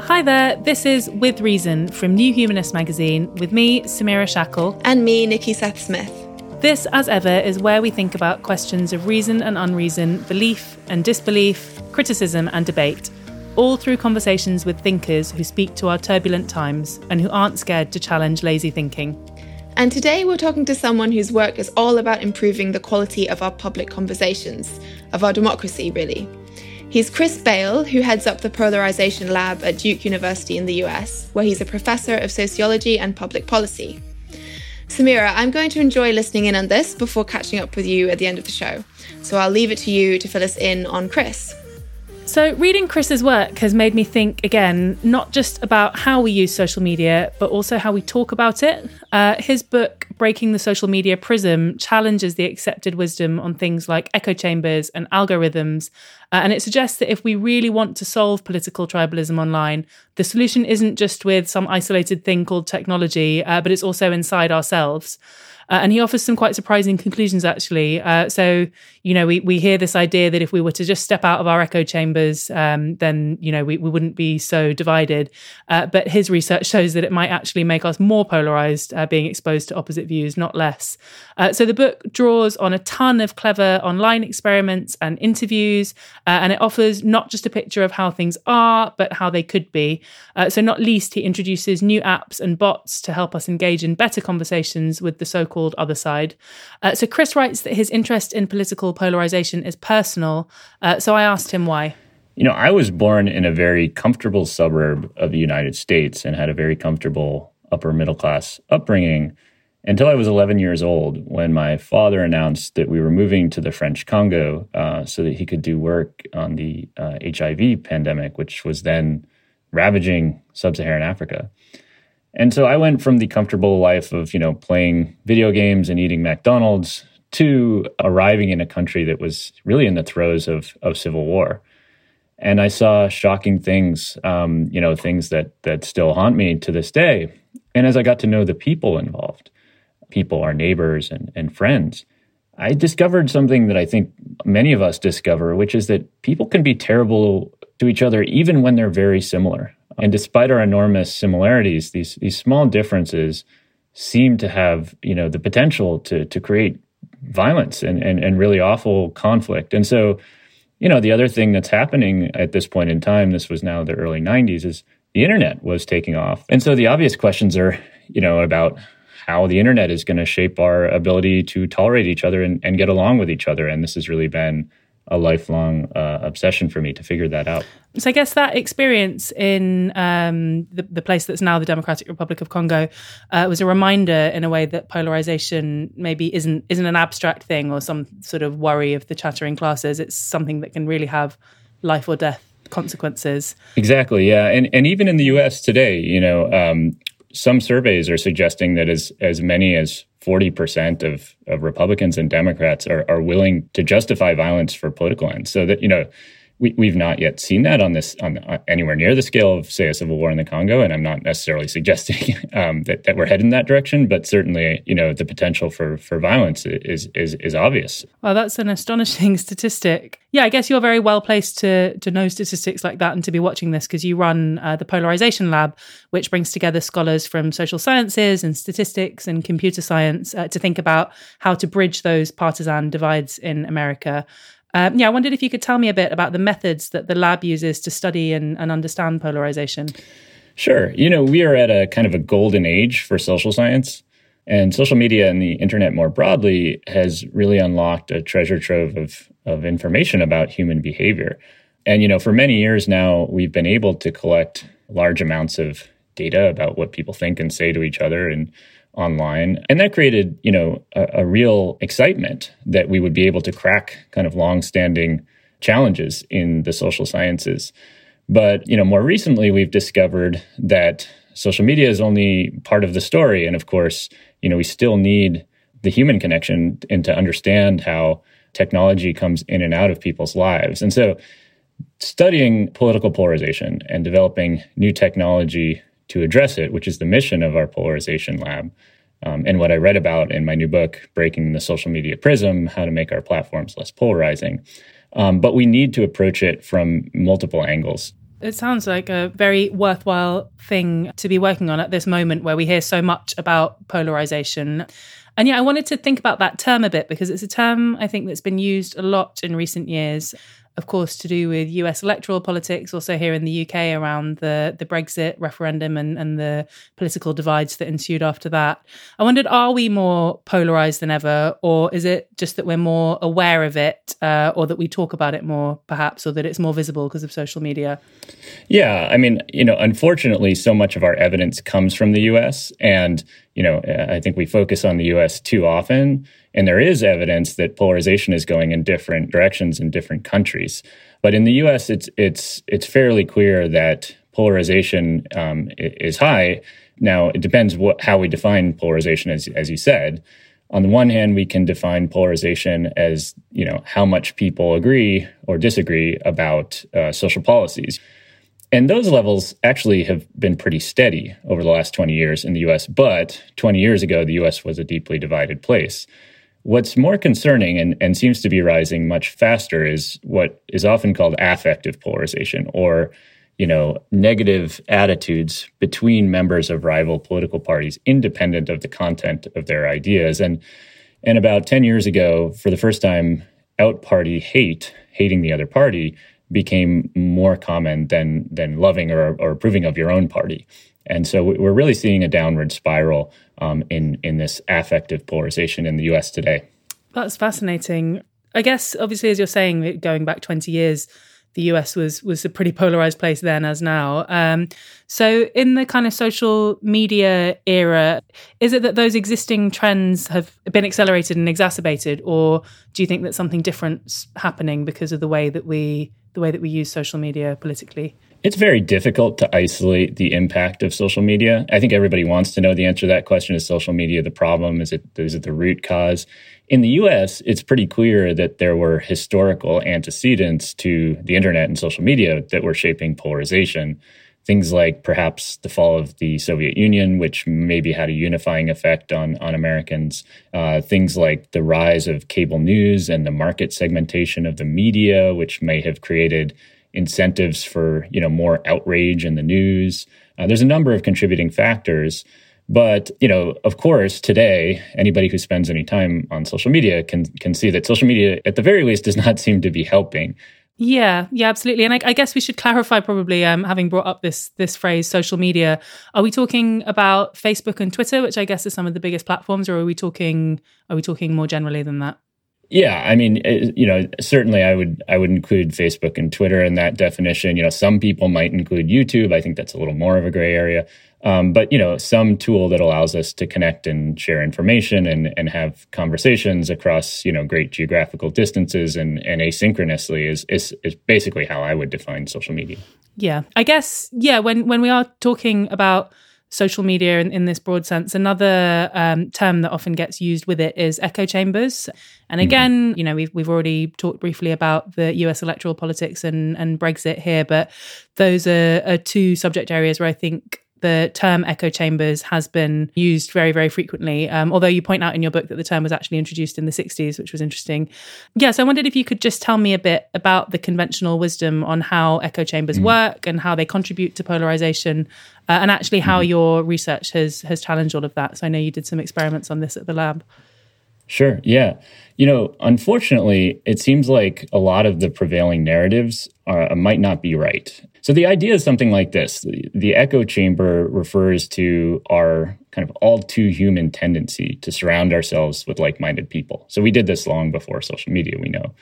Hi there, this is With Reason from New Humanist magazine with me, Samira Shackle. And me, Nikki Seth-Smith. This, as ever, is where we think about questions of reason and unreason, belief and disbelief, criticism and debate, all through conversations with thinkers who speak to our turbulent times and who aren't scared to challenge lazy thinking. And today we're talking to someone whose work is all about improving the quality of our public conversations, of our democracy, really. He's Chris Bail, who heads up the Polarization Lab at Duke University in the US, where he's a professor of sociology and public policy. Samira, I'm going to enjoy listening in on this before catching up with you at the end of the show. So I'll leave it to you to fill us in on Chris. So reading Chris's work has made me think, again, not just about how we use social media, but also how we talk about it. His book, Breaking the Social Media Prism, challenges the accepted wisdom on things like echo chambers and algorithms. And it suggests that if we really want to solve political tribalism online, the solution isn't just with some isolated thing called technology, but it's also inside ourselves. And he offers some quite surprising conclusions, actually. So, we hear this idea that if we were to just step out of our echo chambers, then, we wouldn't be so divided. But his research shows that it might actually make us more polarised, being exposed to opposite views, not less. So the book draws on a ton of clever online experiments and interviews, and it offers not just a picture of how things are, but how they could be. So not least, he introduces new apps and bots to help us engage in better conversations with the so-called other side. So Chris writes that his interest in political polarization is personal. So I asked him why. I was born in a very comfortable suburb of the United States and had a very comfortable upper middle class upbringing until I was 11 years old, when my father announced that we were moving to the French Congo so that he could do work on the HIV pandemic, which was then ravaging sub-Saharan Africa. And so I went from the comfortable life of, playing video games and eating McDonald's to arriving in a country that was really in the throes of civil war. And I saw shocking things, things that still haunt me to this day. And as I got to know the people involved, our neighbors and friends, I discovered something that I think many of us discover, which is that people can be terrible to each other even when they're very similar. And despite our enormous similarities, these small differences seem to have, the potential to create violence and really awful conflict. And so, the other thing that's happening at this point in time, this was now the early 90s, is the internet was taking off. And so the obvious questions are, about how the internet is going to shape our ability to tolerate each other and get along with each other. And this has really been a lifelong obsession for me to figure that out. So I guess that experience in the place that's now the Democratic Republic of Congo was a reminder, in a way, that polarization maybe isn't an abstract thing or some sort of worry of the chattering classes. It's something that can really have life or death consequences. Exactly, yeah. And even in the U.S. today, some surveys are suggesting that as many as 40% of Republicans and Democrats are willing to justify violence for political ends. So that, we've not yet seen that on anywhere near the scale of, say, a civil war in the Congo. And I'm not necessarily suggesting that we're heading that direction, but certainly, the potential for violence is obvious. Well, that's an astonishing statistic. Yeah, I guess you're very well placed to know statistics like that and to be watching this, because you run the Polarization Lab, which brings together scholars from social sciences and statistics and computer science to think about how to bridge those partisan divides in America. I wondered if you could tell me a bit about the methods that the lab uses to study and understand polarization. Sure. We are at a kind of a golden age for social science, and social media and the internet more broadly has really unlocked a treasure trove of information about human behavior. And, for many years now, we've been able to collect large amounts of data about what people think and say to each other and online. And that created, a real excitement that we would be able to crack kind of longstanding challenges in the social sciences. But, more recently, we've discovered that social media is only part of the story. And of course, we still need the human connection and to understand how technology comes in and out of people's lives. And so studying political polarization and developing new technology to address it, which is the mission of our Polarization Lab, and what I read about in my new book, Breaking the Social Media Prism, How to Make Our Platforms Less Polarizing. But we need to approach it from multiple angles. It sounds like a very worthwhile thing to be working on at this moment where we hear so much about polarization. And yeah, I wanted to think about that term a bit because it's a term I think that's been used a lot in recent years, of course, to do with US electoral politics, also here in the UK around the Brexit referendum and the political divides that ensued after that. I wondered, are we more polarised than ever, or is it just that we're more aware of it, or that we talk about it more, perhaps, or that it's more visible because of social media? Yeah, I mean, unfortunately, so much of our evidence comes from the US, and, I think we focus on the US too often. And there is evidence that polarization is going in different directions in different countries. But in the US, it's fairly clear that polarization is high. Now, it depends how we define polarization, as you said. On the one hand, we can define polarization as, how much people agree or disagree about social policies. And those levels actually have been pretty steady over the last 20 years in the US. But 20 years ago, the US was a deeply divided place. What's more concerning and seems to be rising much faster is what is often called affective polarization, or, negative attitudes between members of rival political parties, independent of the content of their ideas. And about 10 years ago, for the first time, out-party hating the other party, became more common than loving or approving of your own party. And so we're really seeing a downward spiral in this affective polarization in the US today. That's fascinating. I guess, obviously, as you're saying, going back 20 years, the US was a pretty polarized place then as now. So in the kind of social media era, is it that those existing trends have been accelerated and exacerbated, or do you think that something different's happening because of the way that we use social media politically? It's very difficult to isolate the impact of social media. I think everybody wants to know the answer to that question. Is social media the problem? Is it the root cause? In the US, it's pretty clear that there were historical antecedents to the internet and social media that were shaping polarization. Things like perhaps the fall of the Soviet Union, which maybe had a unifying effect on Americans. Things like the rise of cable news and the market segmentation of the media, which may have created incentives for, more outrage in the news. There's a number of contributing factors. But, of course, today, anybody who spends any time on social media can see that social media, at the very least, does not seem to be helping. Yeah, absolutely. And I guess we should clarify, probably, having brought up this phrase, social media. Are we talking about Facebook and Twitter, which I guess are some of the biggest platforms, or are we talking more generally than that? Yeah, I mean, certainly I would include Facebook and Twitter in that definition. Some people might include YouTube. I think that's a little more of a gray area. But, some tool that allows us to connect and share information and have conversations across, great geographical distances and asynchronously is basically how I would define social media. Yeah, I guess, when we are talking about social media in this broad sense, another term that often gets used with it is echo chambers. And again, we've already talked briefly about the US electoral politics and Brexit here, but those are two subject areas where I think the term echo chambers has been used very, very frequently, although you point out in your book that the term was actually introduced in the 60s, which was interesting. Yeah, so I wondered if you could just tell me a bit about the conventional wisdom on how echo chambers work and how they contribute to polarization, and actually how your research has challenged all of that. So I know you did some experiments on this at the lab. Sure, yeah. Unfortunately, it seems like a lot of the prevailing narratives might not be right. So the idea is something like this. The echo chamber refers to our kind of all too human tendency to surround ourselves with like-minded people. So we did this long before social media, we know.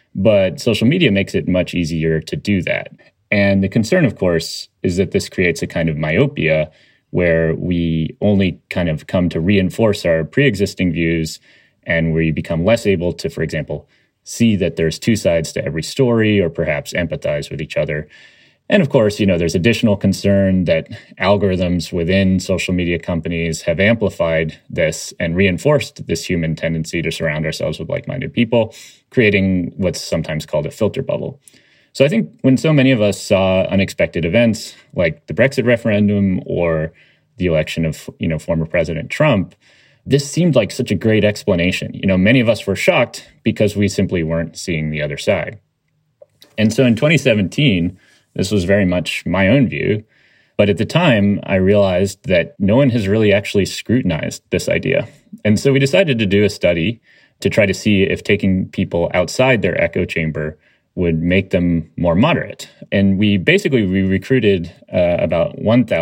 But social media makes it much easier to do that. And the concern, of course, is that this creates a kind of myopia where we only kind of come to reinforce our pre-existing views, and we become less able to, for example, see that there's two sides to every story or perhaps empathize with each other. And of course, there's additional concern that algorithms within social media companies have amplified this and reinforced this human tendency to surround ourselves with like-minded people, creating what's sometimes called a filter bubble. So I think when so many of us saw unexpected events like the Brexit referendum or the election of, former President Trump, this seemed like such a great explanation. Many of us were shocked because we simply weren't seeing the other side. And so in 2017, This was very much my own view. But at the time, I realized that no one has really actually scrutinized this idea. And so we decided to do a study to try to see if taking people outside their echo chamber would make them more moderate. And we recruited about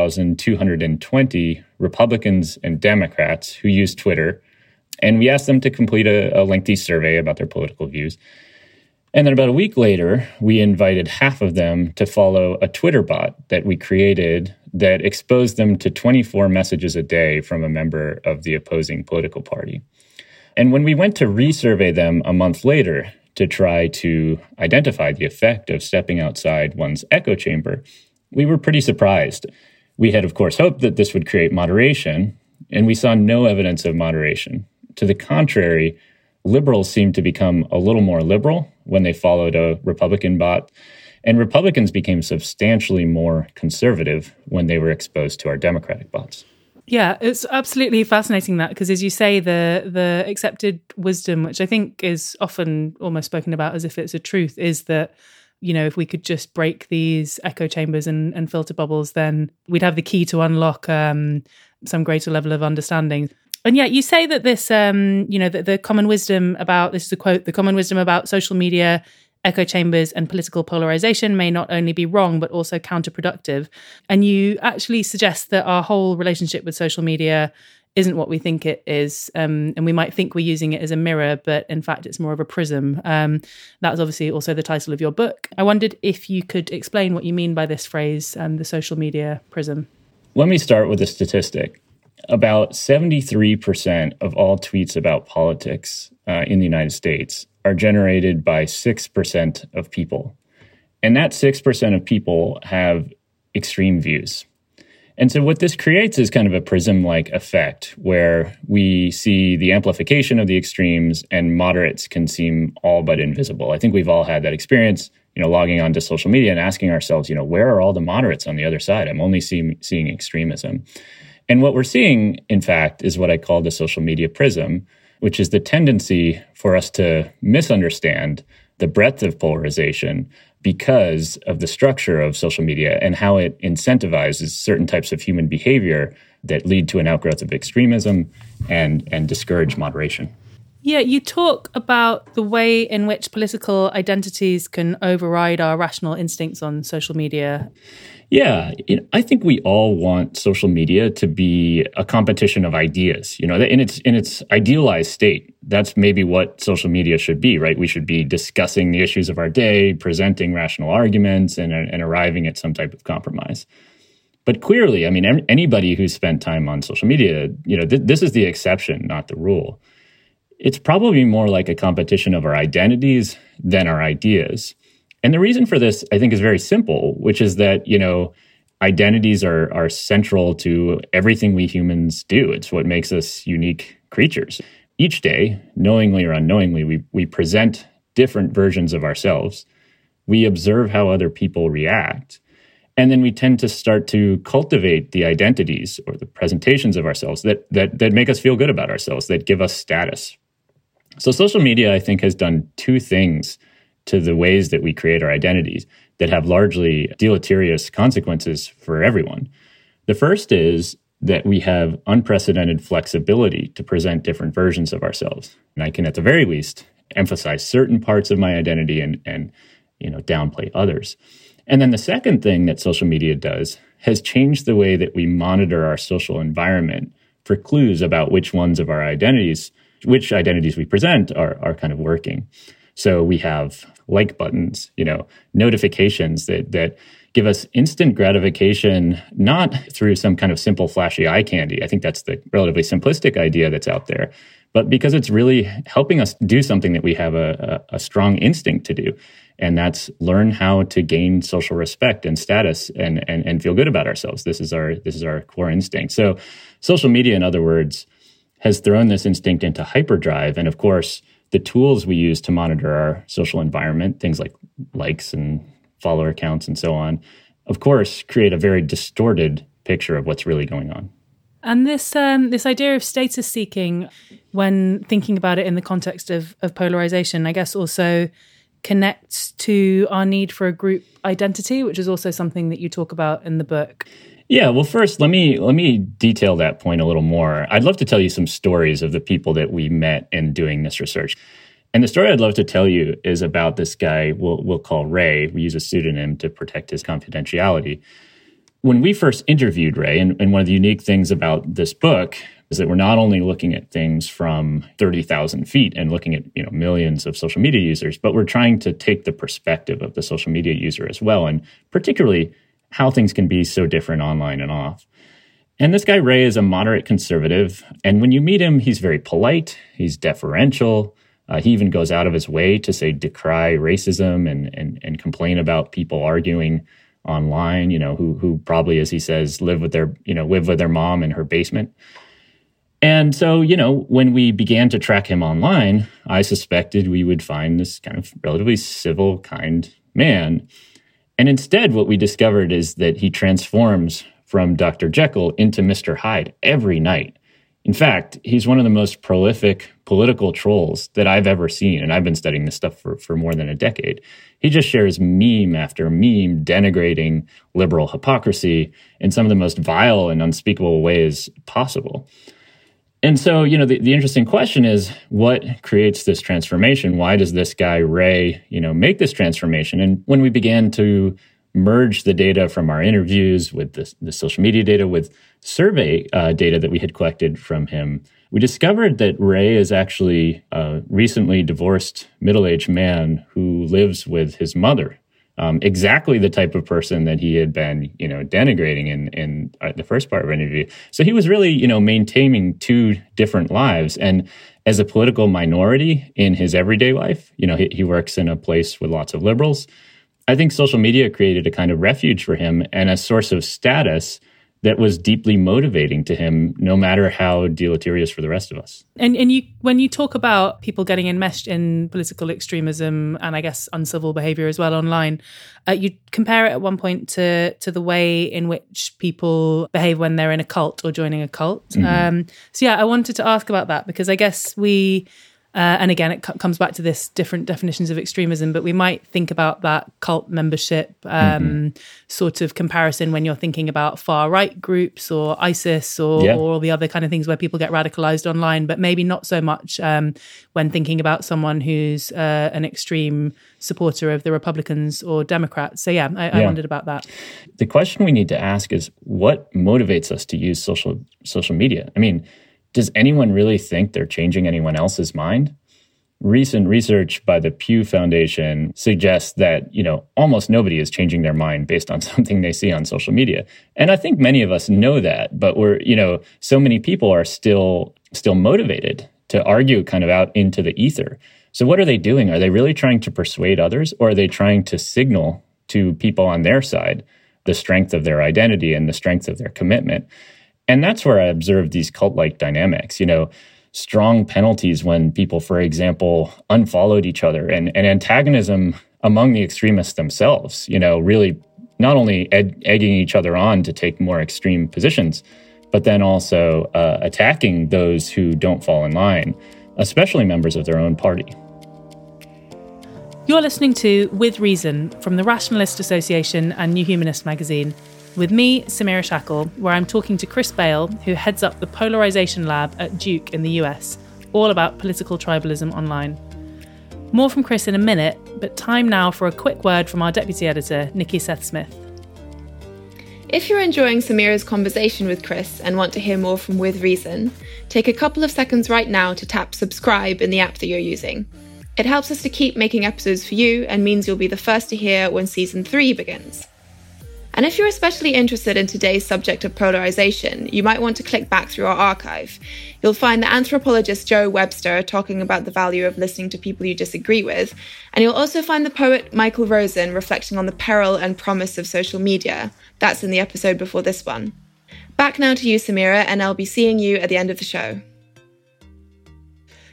1,220 Republicans and Democrats who use Twitter. And we asked them to complete a lengthy survey about their political views. And then about a week later, we invited half of them to follow a Twitter bot that we created that exposed them to 24 messages a day from a member of the opposing political party. And when we went to resurvey them a month later to try to identify the effect of stepping outside one's echo chamber, we were pretty surprised. We had, of course, hoped that this would create moderation, and we saw no evidence of moderation. To the contrary, liberals seemed to become a little more liberal when they followed a Republican bot, and Republicans became substantially more conservative when they were exposed to our Democratic bots. Yeah, it's absolutely fascinating that, because as you say, the accepted wisdom, which I think is often almost spoken about as if it's a truth, is that, you know, if we could just break these echo chambers and filter bubbles, then we'd have the key to unlock some greater level of understanding. And yet you say that this, the common wisdom about, this is a quote, the common wisdom about social media, echo chambers and political polarization may not only be wrong, but also counterproductive. And you actually suggest that our whole relationship with social media isn't what we think it is. And we might think we're using it as a mirror, but in fact, it's more of a prism. That's obviously also the title of your book. I wondered if you could explain what you mean by this phrase, the social media prism. Let me start with a statistic. About 73% of all tweets about politics in the United States are generated by 6% of people. And that 6% of people have extreme views. And so what this creates is kind of a prism-like effect where we see the amplification of the extremes and moderates can seem all but invisible. I think we've all had that experience, logging onto social media and asking ourselves, where are all the moderates on the other side? I'm only seeing extremism. And what we're seeing, in fact, is what I call the social media prism, which is the tendency for us to misunderstand the breadth of polarization because of the structure of social media and how it incentivizes certain types of human behavior that lead to an outgrowth of extremism and discourage moderation. Yeah, you talk about the way in which political identities can override our rational instincts on social media. Yeah, I think we all want social media to be a competition of ideas. In its idealized state, that's maybe what social media should be, right? We should be discussing the issues of our day, presenting rational arguments, and arriving at some type of compromise. But clearly, anybody who's spent time on social media, this is the exception, not the rule. It's probably more like a competition of our identities than our ideas. And the reason for this, I think, is very simple, which is that, identities are central to everything we humans do. It's what makes us unique creatures. Each day, knowingly or unknowingly, we present different versions of ourselves. We observe how other people react. And then we tend to start to cultivate the identities or the presentations of ourselves that make us feel good about ourselves, that give us status. So social media, I think, has done two things to the ways that we create our identities that have largely deleterious consequences for everyone. The first is that we have unprecedented flexibility to present different versions of ourselves. And I can, at the very least, emphasize certain parts of my identity and downplay others. And then the second thing that social media does has changed the way that we monitor our social environment for clues about which ones of our identities, which identities we present are kind of working. So we have like buttons, notifications that give us instant gratification, not through some kind of simple, flashy eye candy. I think that's the relatively simplistic idea that's out there, but because it's really helping us do something that we have a strong instinct to do. And that's learn how to gain social respect and status and feel good about ourselves. This is our core instinct. So social media, in other words, has thrown this instinct into hyperdrive. And of course, the tools we use to monitor our social environment, things like likes and follower counts and so on, of course, create a very distorted picture of what's really going on. And this idea of status seeking, when thinking about it in the context of polarization, I guess also connects to our need for a group identity, which is also something that you talk about in the book. Yeah, well, first, let me detail that point a little more. I'd love to tell you some stories of the people that we met in doing this research. And the story I'd love to tell you is about this guy we'll call Ray. We use a pseudonym to protect his confidentiality. When we first interviewed Ray, and one of the unique things about this book is that we're not only looking at things from 30,000 feet and looking at millions of social media users, but we're trying to take the perspective of the social media user as well, and particularly how things can be so different online and off. And this guy, Ray, is a moderate conservative. And when you meet him, he's very polite. He's deferential. He even goes out of his way to say decry racism and complain about people arguing online, who probably, as he says, live with their mom in her basement. And so, when we began to track him online, I suspected we would find this kind of relatively civil, kind man. And instead, what we discovered is that he transforms from Dr. Jekyll into Mr. Hyde every night. In fact, he's one of the most prolific political trolls that I've ever seen, and I've been studying this stuff for more than a decade. He just shares meme after meme denigrating liberal hypocrisy in some of the most vile and unspeakable ways possible. And so, the interesting question is, what creates this transformation? Why does this guy, Ray, make this transformation? And when we began to merge the data from our interviews with the social media data, with survey data that we had collected from him, we discovered that Ray is actually a recently divorced middle-aged man who lives with his mother. Exactly the type of person that he had been, denigrating in the first part of our interview. So he was really, maintaining two different lives. And as a political minority in his everyday life, he works in a place with lots of liberals. I think social media created a kind of refuge for him and a source of status that was deeply motivating to him, no matter how deleterious for the rest of us. And when you talk about people getting enmeshed in political extremism and I guess uncivil behavior as well online, you compare it at one point to the way in which people behave when they're in a cult or joining a cult. Mm-hmm. I wanted to ask about that because I guess we... and again, it comes back to this different definitions of extremism, but we might think about that cult membership sort of comparison when you're thinking about far-right groups or ISIS or all the other kind of things where people get radicalized online, but maybe not so much when thinking about someone who's an extreme supporter of the Republicans or Democrats. So I wondered about that. The question we need to ask is, what motivates us to use social media? I mean, does anyone really think they're changing anyone else's mind? Recent research by the Pew Foundation suggests that, almost nobody is changing their mind based on something they see on social media. And I think many of us know that, but so many people are still motivated to argue kind of out into the ether. So what are they doing? Are they really trying to persuade others, or are they trying to signal to people on their side the strength of their identity and the strength of their commitment? And that's where I observed these cult-like dynamics, strong penalties when people, for example, unfollowed each other, and antagonism among the extremists themselves, really not only egging each other on to take more extreme positions, but then also attacking those who don't fall in line, especially members of their own party. You're listening to With Reason from the Rationalist Association and New Humanist magazine, with me, Samira Shackle, where I'm talking to Chris Bail, who heads up the Polarization Lab at Duke in the US, all about political tribalism online. More from Chris in a minute, but time now for a quick word from our deputy editor, Nikki Seth-Smith. If you're enjoying Samira's conversation with Chris and want to hear more from With Reason, take a couple of seconds right now to tap subscribe in the app that you're using. It helps us to keep making episodes for you and means you'll be the first to hear when season 3 begins. And if you're especially interested in today's subject of polarization, you might want to click back through our archive. You'll find the anthropologist Joe Webster talking about the value of listening to people you disagree with, and you'll also find the poet Michael Rosen reflecting on the peril and promise of social media. That's in the episode before this one. Back now to you, Samira, and I'll be seeing you at the end of the show.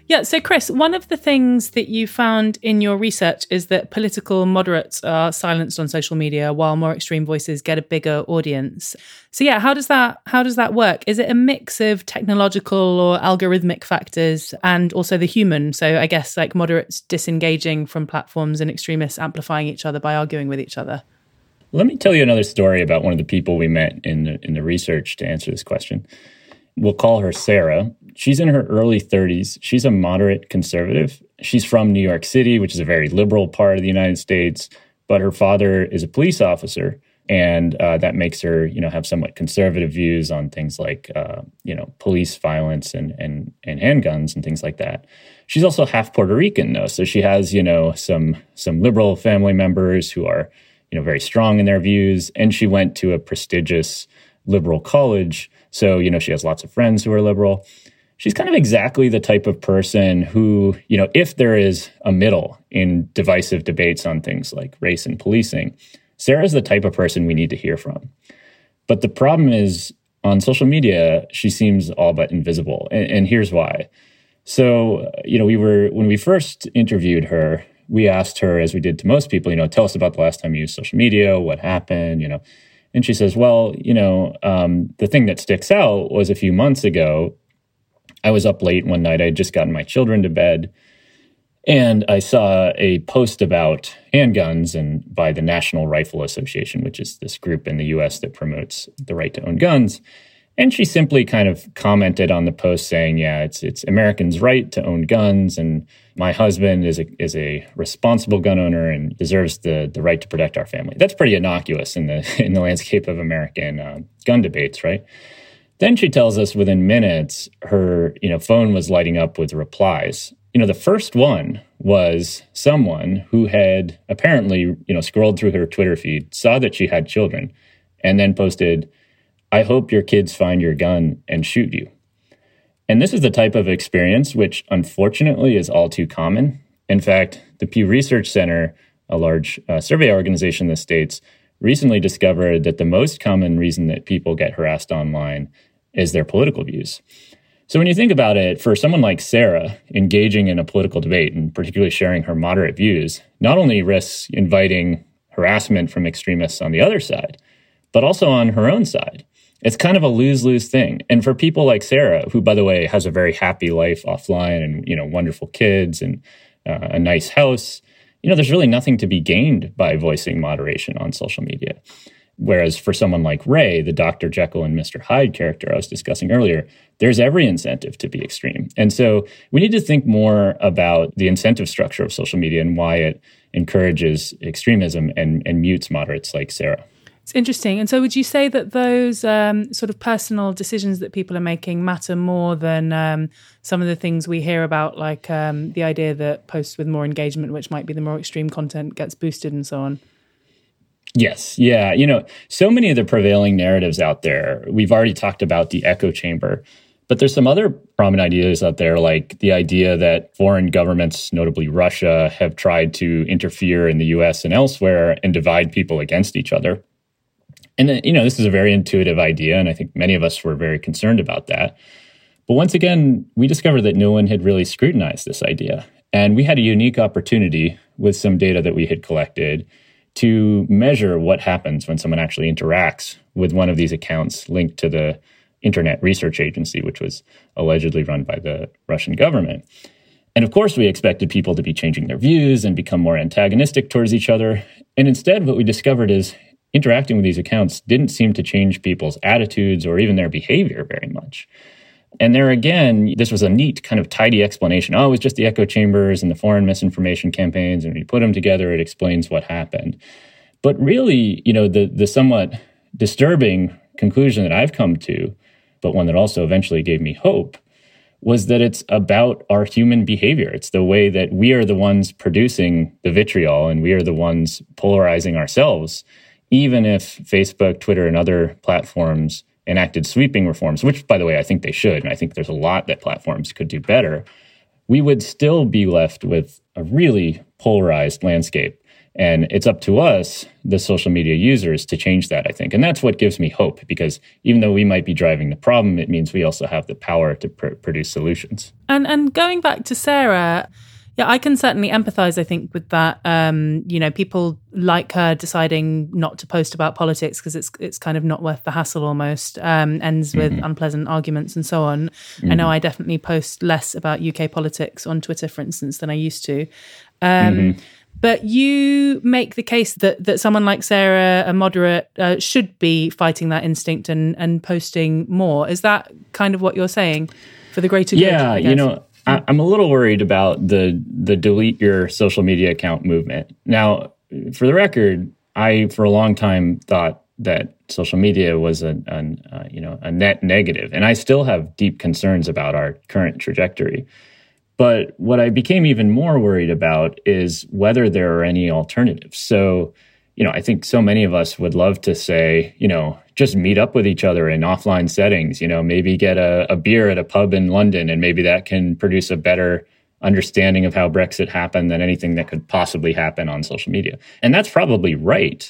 Yeah, so Chris, one of the things that you found in your research is that political moderates are silenced on social media while more extreme voices get a bigger audience. So yeah, how does that work? Is it a mix of technological or algorithmic factors and also the human? So I guess like moderates disengaging from platforms and extremists amplifying each other by arguing with each other. Let me tell you another story about one of the people we met in the research to answer this question. We'll call her Sarah. She's in her early 30s. She's a moderate conservative. She's from New York City, which is a very liberal part of the United States, but her father is a police officer, and that makes her, have somewhat conservative views on things like, police violence and handguns and things like that. She's also half Puerto Rican, though, so she has, some liberal family members who are, very strong in their views, and she went to a prestigious liberal college. So, she has lots of friends who are liberal. She's kind of exactly the type of person who, if there is a middle in divisive debates on things like race and policing, Sarah's the type of person we need to hear from. But the problem is, on social media, she seems all but invisible. And here's why. So, when we first interviewed her, we asked her, as we did to most people, tell us about the last time you used social media, what happened, And she says, well, the thing that sticks out was a few months ago, I was up late one night. I had just gotten my children to bed, and I saw a post about handguns and by the National Rifle Association, which is this group in the U.S. that promotes the right to own guns. And she simply kind of commented on the post saying, yeah, it's Americans' right to own guns, and my husband is a responsible gun owner and deserves the right to protect our family. That's pretty innocuous in the landscape of American gun debates, right? Then she tells us within minutes her phone was lighting up with replies. The first one was someone who had apparently scrolled through her Twitter feed, saw that she had children, and then posted, I hope your kids find your gun and shoot you. And this is the type of experience which, unfortunately, is all too common. In fact, the Pew Research Center, a large survey organization in the States, recently discovered that the most common reason that people get harassed online is their political views. So when you think about it, for someone like Sarah, engaging in a political debate and particularly sharing her moderate views, not only risks inviting harassment from extremists on the other side, but also on her own side. It's kind of a lose-lose thing. And for people like Sarah, who, by the way, has a very happy life offline and, wonderful kids and a nice house, there's really nothing to be gained by voicing moderation on social media. Whereas for someone like Ray, the Dr. Jekyll and Mr. Hyde character I was discussing earlier, there's every incentive to be extreme. And so we need to think more about the incentive structure of social media and why it encourages extremism and mutes moderates like Sarah. It's interesting. And so would you say that those sort of personal decisions that people are making matter more than some of the things we hear about, like the idea that posts with more engagement, which might be the more extreme content, gets boosted and so on? Yes. Yeah. So many of the prevailing narratives out there, we've already talked about the echo chamber, but there's some other prominent ideas out there, like the idea that foreign governments, notably Russia, have tried to interfere in the US and elsewhere and divide people against each other. And, this is a very intuitive idea, and I think many of us were very concerned about that. But once again, we discovered that no one had really scrutinized this idea. And we had a unique opportunity with some data that we had collected to measure what happens when someone actually interacts with one of these accounts linked to the Internet Research Agency, which was allegedly run by the Russian government. And of course, we expected people to be changing their views and become more antagonistic towards each other. And instead, what we discovered is interacting with these accounts didn't seem to change people's attitudes or even their behavior very much. And there again, this was a neat kind of tidy explanation. Oh, it was just the echo chambers and the foreign misinformation campaigns, and when you put them together, it explains what happened. But really, the somewhat disturbing conclusion that I've come to, but one that also eventually gave me hope, was that it's about our human behavior. It's the way that we are the ones producing the vitriol and we are the ones polarizing ourselves. Even if Facebook, Twitter, and other platforms enacted sweeping reforms, which, by the way, I think they should, and I think there's a lot that platforms could do better, we would still be left with a really polarized landscape. And it's up to us, the social media users, to change that, I think. And that's what gives me hope, because even though we might be driving the problem, it means we also have the power to produce solutions. And going back to Sarah, yeah, I can certainly empathize, I think, with that. People like her deciding not to post about politics because it's kind of not worth the hassle almost, ends with unpleasant arguments and so on. I know I definitely post less about UK politics on Twitter, for instance, than I used to. But you make the case that someone like Sarah, a moderate, should be fighting that instinct and posting more. Is that kind of what you're saying for the greater good? Yeah, I'm a little worried about the delete your social media account movement. Now, for the record, I, for a long time, thought that social media was a net negative, and I still have deep concerns about our current trajectory. But what I became even more worried about is whether there are any alternatives. So, I think so many of us would love to say, just meet up with each other in offline settings, maybe get a beer at a pub in London, and maybe that can produce a better understanding of how Brexit happened than anything that could possibly happen on social media. And that's probably right.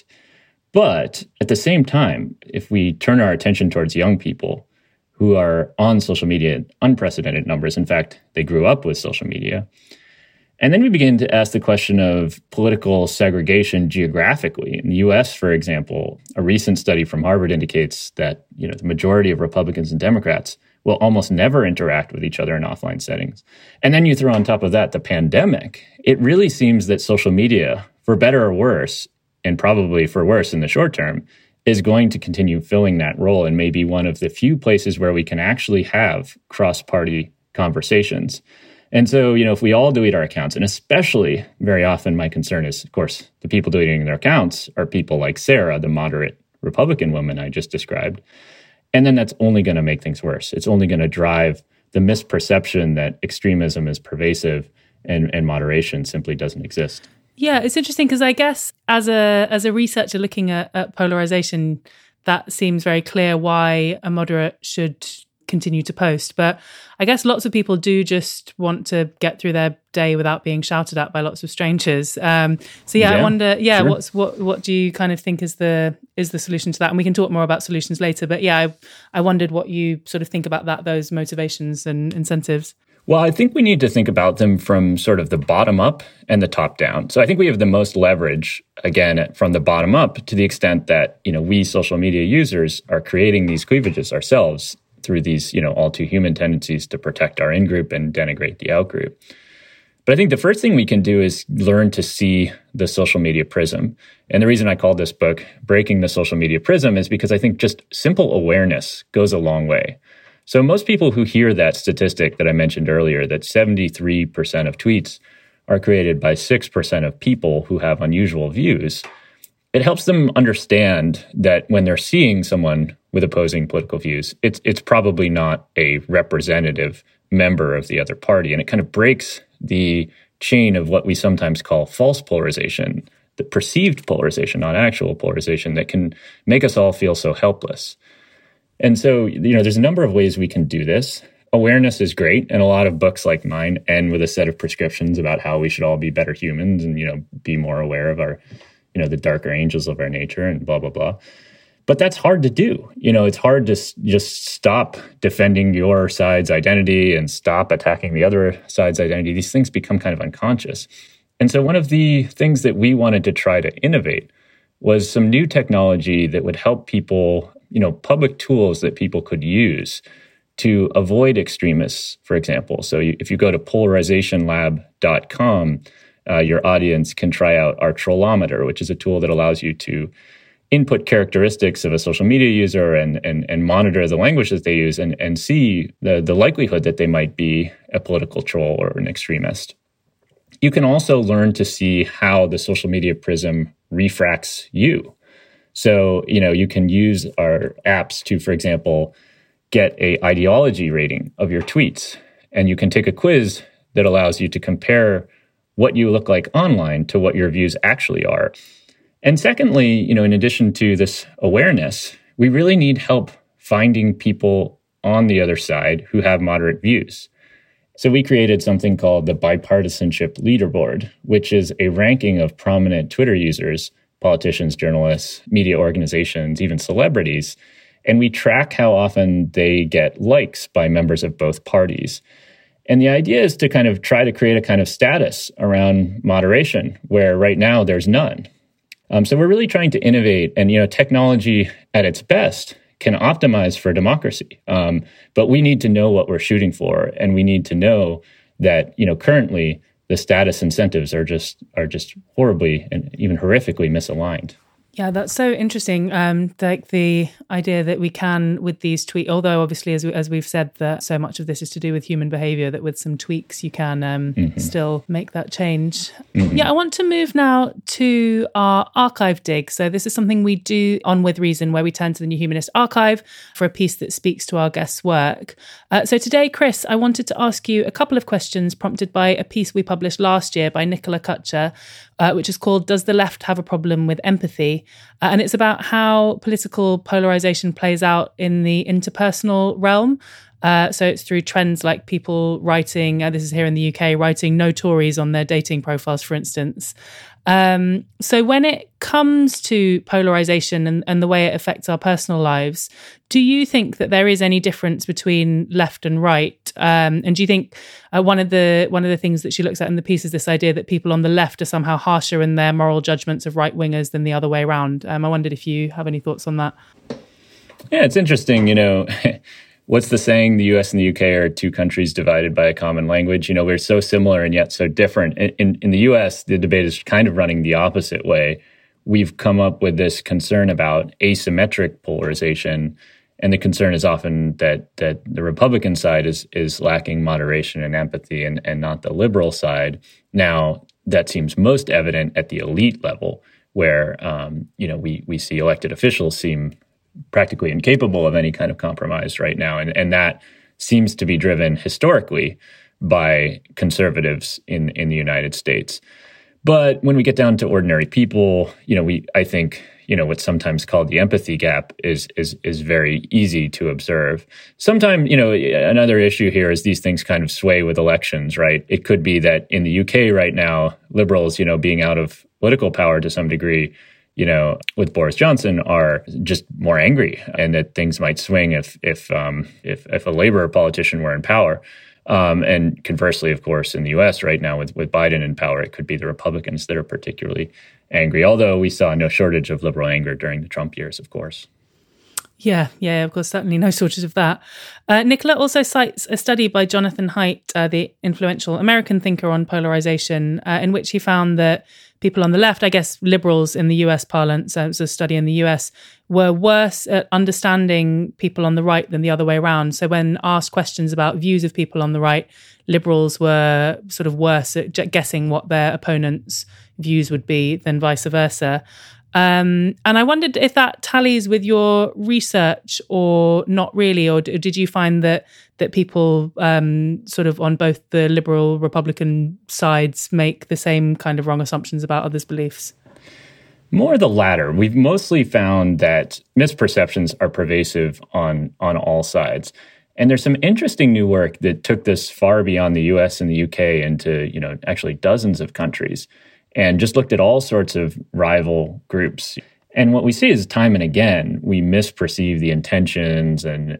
But at the same time, if we turn our attention towards young people who are on social media in unprecedented numbers, in fact, they grew up with social media, and then we begin to ask the question of political segregation geographically. In the U.S., for example, a recent study from Harvard indicates that the majority of Republicans and Democrats will almost never interact with each other in offline settings. And then you throw on top of that the pandemic. It really seems that social media, for better or worse, and probably for worse in the short term, is going to continue filling that role and may be one of the few places where we can actually have cross-party conversations. And so, if we all delete our accounts, and especially very often my concern is, of course, the people deleting their accounts are people like Sarah, the moderate Republican woman I just described. And then that's only going to make things worse. It's only going to drive the misperception that extremism is pervasive and moderation simply doesn't exist. Yeah, it's interesting because I guess as a researcher looking at polarization, that seems very clear why a moderate should continue to post. But I guess lots of people do just want to get through their day without being shouted at by lots of strangers. I wonder, sure. What do you kind of think is the solution to that? And we can talk more about solutions later. But I wondered what you sort of think about those motivations and incentives. Well, I think we need to think about them from sort of the bottom up and the top down. So I think we have the most leverage, again, from the bottom up to the extent that, we social media users are creating these cleavages ourselves through these, all too human tendencies to protect our in-group and denigrate the out-group. But I think the first thing we can do is learn to see the social media prism. And the reason I called this book Breaking the Social Media Prism is because I think just simple awareness goes a long way. So most people who hear that statistic that I mentioned earlier, that 73% of tweets are created by 6% of people who have unusual views, it helps them understand that when they're seeing someone with opposing political views, it's probably not a representative member of the other party. And it kind of breaks the chain of what we sometimes call false polarization, the perceived polarization, not actual polarization, that can make us all feel so helpless. And so, there's a number of ways we can do this. Awareness is great. And a lot of books like mine end with a set of prescriptions about how we should all be better humans and, be more aware of our, the darker angels of our nature and blah, blah, blah. But that's hard to do. It's hard to just stop defending your side's identity and stop attacking the other side's identity. These things become kind of unconscious. And so one of the things that we wanted to try to innovate was some new technology that would help people, public tools that people could use to avoid extremists, for example. So if you go to polarizationlab.com, your audience can try out our Trollometer, which is a tool that allows you to input characteristics of a social media user and monitor the language that they use and see the likelihood that they might be a political troll or an extremist. You can also learn to see how the social media prism refracts you. So, you can use our apps to, for example, get an ideology rating of your tweets. And you can take a quiz that allows you to compare what you look like online to what your views actually are. And secondly, in addition to this awareness, we really need help finding people on the other side who have moderate views. So we created something called the Bipartisanship Leaderboard, which is a ranking of prominent Twitter users, politicians, journalists, media organizations, even celebrities. And we track how often they get likes by members of both parties. And the idea is to kind of try to create a kind of status around moderation, where right now there's none. So we're really trying to innovate, and technology at its best can optimize for democracy. But we need to know what we're shooting for, and we need to know that currently the status incentives are just horribly and even horrifically misaligned. Yeah, that's so interesting. Like the idea that we can, with these tweaks, although obviously, as we've said, that so much of this is to do with human behavior, that with some tweaks, you can still make that change. Mm-hmm. Yeah, I want to move now to our archive dig. So this is something we do on With Reason, where we turn to the New Humanist Archive for a piece that speaks to our guest's work. So today, Chris, I wanted to ask you a couple of questions prompted by a piece we published last year by Nicola Cutcher, which is called Does the Left Have a Problem with Empathy? And it's about how political polarization plays out in the interpersonal realm. So it's through trends like people writing, this is here in the UK, writing no Tories on their dating profiles, for instance. So when it comes to polarization and the way it affects our personal lives, do you think that there is any difference between left and right? And do you think one of the things that she looks at in the piece is this idea that people on the left are somehow harsher in their moral judgments of right-wingers than the other way around? I wondered if you have any thoughts on that. Yeah, it's interesting, What's the saying? The US and the UK are two countries divided by a common language. We're so similar and yet so different. In the US, the debate is kind of running the opposite way. We've come up with this concern about asymmetric polarization. And the concern is often that the Republican side is lacking moderation and empathy and not the liberal side. Now, that seems most evident at the elite level, where we see elected officials seem practically incapable of any kind of compromise right now. And that seems to be driven historically by conservatives in the United States. But when we get down to ordinary people, I think what's sometimes called the empathy gap is very easy to observe. Sometimes, another issue here is these things kind of sway with elections, right? It could be that in the UK right now, liberals, being out of political power to some degree, with Boris Johnson are just more angry, and that things might swing if a Labour politician were in power. And conversely, of course, in the U.S. right now with Biden in power, it could be the Republicans that are particularly angry, although we saw no shortage of liberal anger during the Trump years, of course. Yeah, of course, certainly no shortage of that. Nicola also cites a study by Jonathan Haidt, the influential American thinker on polarization, in which he found that people on the left, I guess liberals in the US parlance, it was a study in the US, were worse at understanding people on the right than the other way around. So when asked questions about views of people on the right, liberals were sort of worse at guessing what their opponents' views would be than vice versa. And I wondered if that tallies with your research or not really, or did you find that people sort of on both the liberal Republican sides make the same kind of wrong assumptions about others' beliefs? More the latter. We've mostly found that misperceptions are pervasive on all sides. And there's some interesting new work that took this far beyond the US and the UK into, actually dozens of countries, and just looked at all sorts of rival groups. And what we see is time and again, we misperceive the intentions and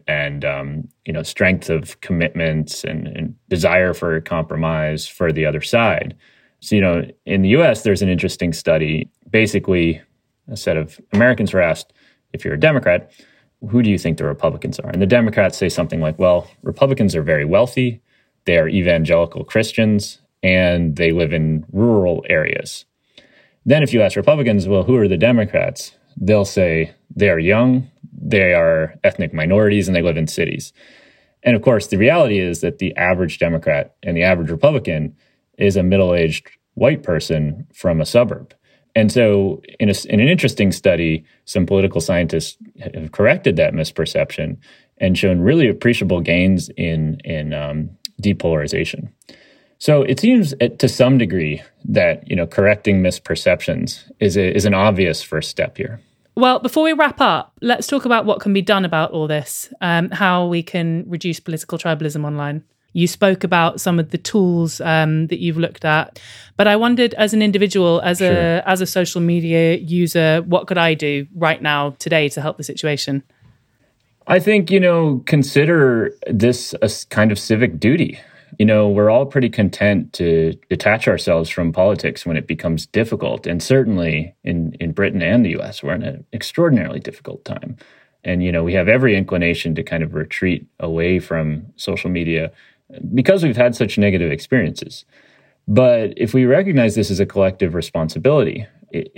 strength of commitments and desire for compromise for the other side. So, in the US, there's an interesting study. Basically, a set of Americans were asked, if you're a Democrat, who do you think the Republicans are? And the Democrats say something like, well, Republicans are very wealthy, they are evangelical Christians, and they live in rural areas. Then if you ask Republicans, well, who are the Democrats? They'll say they are young, they are ethnic minorities, and they live in cities. And of course, the reality is that the average Democrat and the average Republican is a middle-aged white person from a suburb. And so in an interesting study, some political scientists have corrected that misperception and shown really appreciable gains in depolarization. So it seems to some degree that, correcting misperceptions is an obvious first step here. Well, before we wrap up, let's talk about what can be done about all this, how we can reduce political tribalism online. You spoke about some of the tools that you've looked at. But I wondered, as an individual, as a social media user, what could I do right now, today, to help the situation? I think, consider this a kind of civic duty. We're all pretty content to detach ourselves from politics when it becomes difficult. And certainly in Britain and the US, we're in an extraordinarily difficult time. And, we have every inclination to kind of retreat away from social media because we've had such negative experiences. But if we recognize this as a collective responsibility,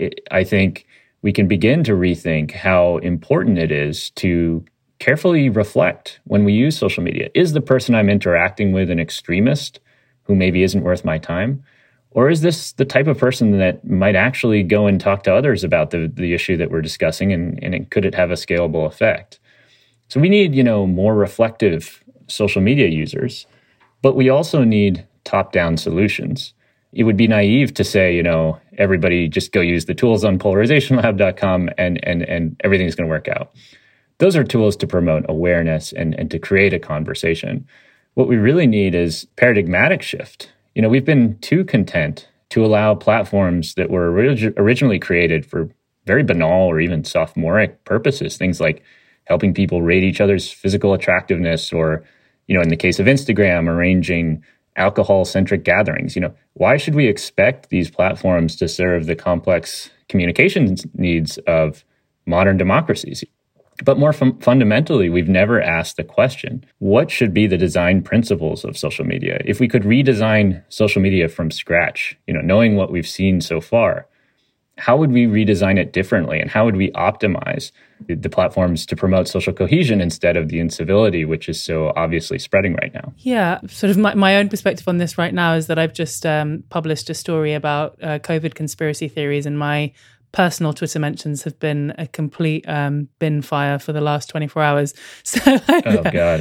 I think we can begin to rethink how important it is to carefully reflect when we use social media. Is the person I'm interacting with an extremist who maybe isn't worth my time? Or is this the type of person that might actually go and talk to others about the issue that we're discussing, and could it have a scalable effect? So we need, more reflective social media users, but we also need top-down solutions. It would be naive to say, everybody just go use the tools on polarizationlab.com and everything's going to work out. Those are tools to promote awareness and to create a conversation. What we really need is paradigmatic shift. We've been too content to allow platforms that were originally created for very banal or even sophomoric purposes, things like helping people rate each other's physical attractiveness, or, in the case of Instagram, arranging alcohol-centric gatherings. Why should we expect these platforms to serve the complex communications needs of modern democracies? But more fundamentally, we've never asked the question, what should be the design principles of social media? If we could redesign social media from scratch, knowing what we've seen so far, how would we redesign it differently? And how would we optimize the platforms to promote social cohesion instead of the incivility, which is so obviously spreading right now? Yeah, sort of my own perspective on this right now is that I've just published a story about COVID conspiracy theories, and my personal Twitter mentions have been a complete bin fire for the last 24 hours. So oh God,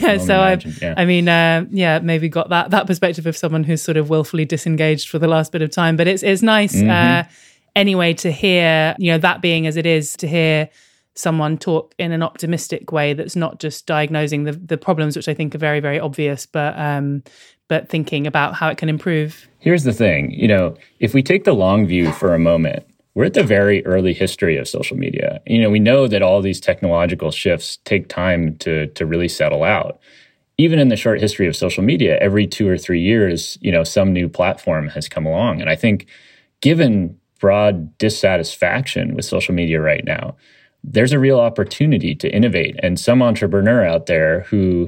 maybe got that perspective of someone who's sort of willfully disengaged for the last bit of time. But it's nice anyway to hear, that being as it is, to hear someone talk in an optimistic way that's not just diagnosing the problems, which I think are very, very obvious, but thinking about how it can improve. Here's the thing, if we take the long view for a moment, we're at the very early history of social media. We know that all these technological shifts take time to really settle out. Even in the short history of social media, every 2 or 3 years, some new platform has come along. And I think given broad dissatisfaction with social media right now, there's a real opportunity to innovate. And some entrepreneur out there who,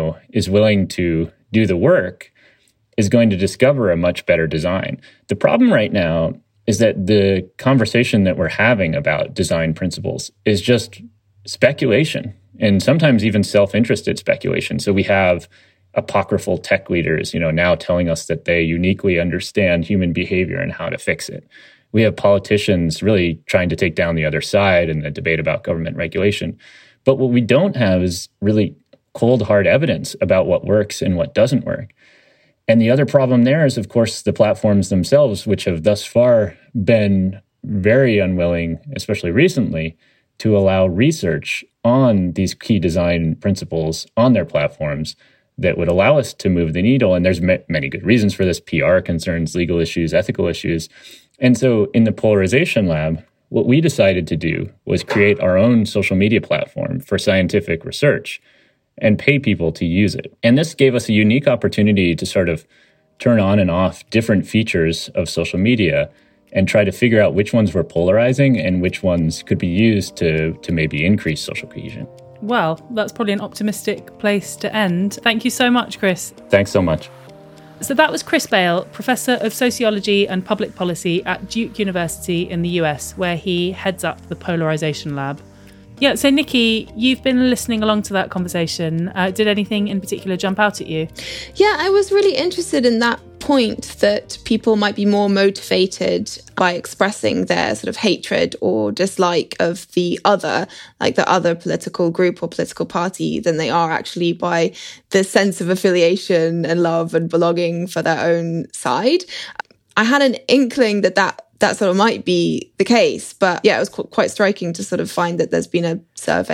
is willing to do the work is going to discover a much better design. The problem right now is that the conversation that we're having about design principles is just speculation, and sometimes even self-interested speculation. So we have apocryphal tech leaders, now telling us that they uniquely understand human behavior and how to fix it. We have politicians really trying to take down the other side in the debate about government regulation. But what we don't have is really cold, hard evidence about what works and what doesn't work. And the other problem there is, of course, the platforms themselves, which have thus far been very unwilling, especially recently, to allow research on these key design principles on their platforms that would allow us to move the needle. And there's many good reasons for this: PR concerns, legal issues, ethical issues. And so in the Polarization Lab, what we decided to do was create our own social media platform for scientific research and pay people to use it. And this gave us a unique opportunity to sort of turn on and off different features of social media and try to figure out which ones were polarizing and which ones could be used to maybe increase social cohesion. Well, that's probably an optimistic place to end. Thank you so much, Chris. Thanks so much. So that was Chris Bail, Professor of Sociology and Public Policy at Duke University in the US, where he heads up the Polarization Lab. Yeah, so Nikki, you've been listening along to that conversation. Did anything in particular jump out at you? Yeah, I was really interested in that point that people might be more motivated by expressing their sort of hatred or dislike of the other, like the other political group or political party, than they are actually by the sense of affiliation and love and belonging for their own side. I had an inkling that sort of might be the case. But yeah, it was quite striking to sort of find that there's been a survey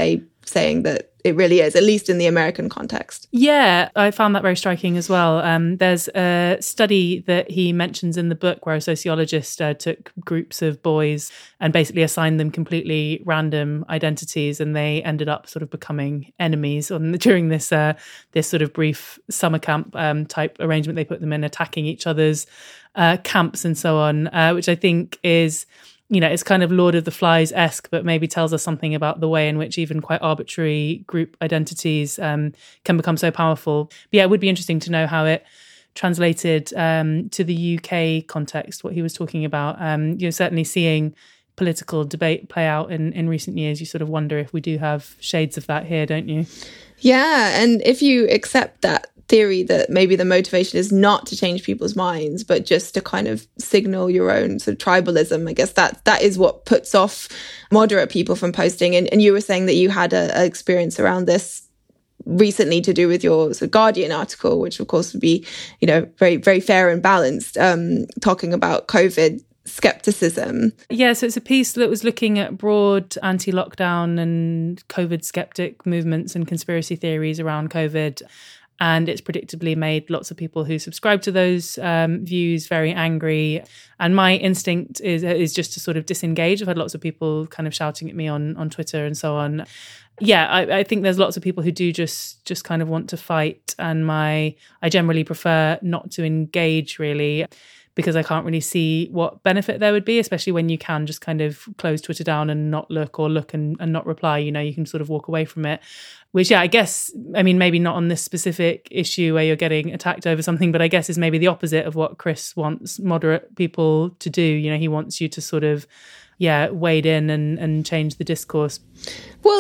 saying that it really is, at least in the American context. Yeah, I found that very striking as well. There's a study that he mentions in the book where a sociologist took groups of boys and basically assigned them completely random identities, and they ended up sort of becoming enemies during this sort of brief summer camp type arrangement they put them in, attacking each other's camps and so on, which I think is, it's kind of Lord of the Flies-esque, but maybe tells us something about the way in which even quite arbitrary group identities can become so powerful. But yeah, it would be interesting to know how it translated to the UK context, what he was talking about. Certainly seeing political debate play out in recent years, you sort of wonder if we do have shades of that here, don't you? Yeah, and if you accept that theory that maybe the motivation is not to change people's minds, but just to kind of signal your own sort of tribalism, I guess that is what puts off moderate people from posting. And you were saying that you had an experience around this recently to do with your sort of Guardian article, which of course would be, very, very fair and balanced, talking about COVID skepticism. Yeah, so it's a piece that was looking at broad anti-lockdown and COVID skeptic movements and conspiracy theories around COVID. And it's predictably made lots of people who subscribe to those views very angry. And my instinct is just to sort of disengage. I've had lots of people kind of shouting at me on Twitter and so on. Yeah, I think there's lots of people who do just kind of want to fight. And I generally prefer not to engage, really, because I can't really see what benefit there would be, especially when you can just kind of close Twitter down and not look, or look and not reply. You can sort of walk away from it. Which, yeah, I guess, maybe not on this specific issue where you're getting attacked over something, but I guess is maybe the opposite of what Chris wants moderate people to do. He wants you to sort of, wade in and change the discourse. Well,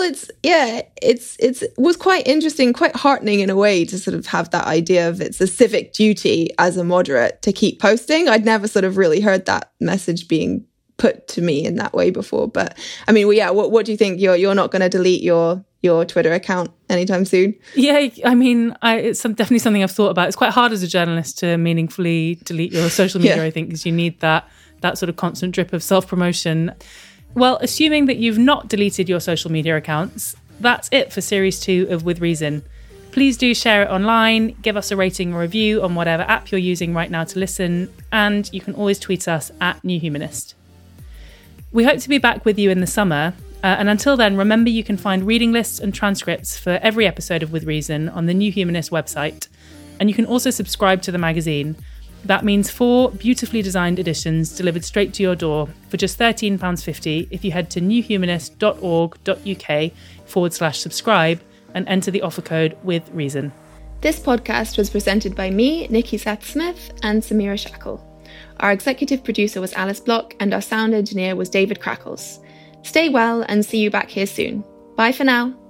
it was quite interesting, quite heartening in a way to sort of have that idea of it's a civic duty as a moderate to keep posting. I'd never sort of really heard that message being put to me in that way before. But what do you think? You're not going to delete your Twitter account anytime soon? Yeah, it's definitely something I've thought about. It's quite hard as a journalist to meaningfully delete your social media, I think, because you need that sort of constant drip of self-promotion. Well, assuming that you've not deleted your social media accounts, that's it for Series 2 of With Reason. Please do share it online, give us a rating or review on whatever app you're using right now to listen, and you can always tweet us at New Humanist. We hope to be back with you in the summer. And until then, remember you can find reading lists and transcripts for every episode of With Reason on the New Humanist website. And you can also subscribe to the magazine. That means 4 beautifully designed editions delivered straight to your door for just £13.50 if you head to newhumanist.org.uk/subscribe and enter the offer code With Reason. This podcast was presented by me, Nikki Seth-Smith, and Samira Shackle. Our executive producer was Alice Block, and our sound engineer was David Crackles. Stay well and see you back here soon. Bye for now.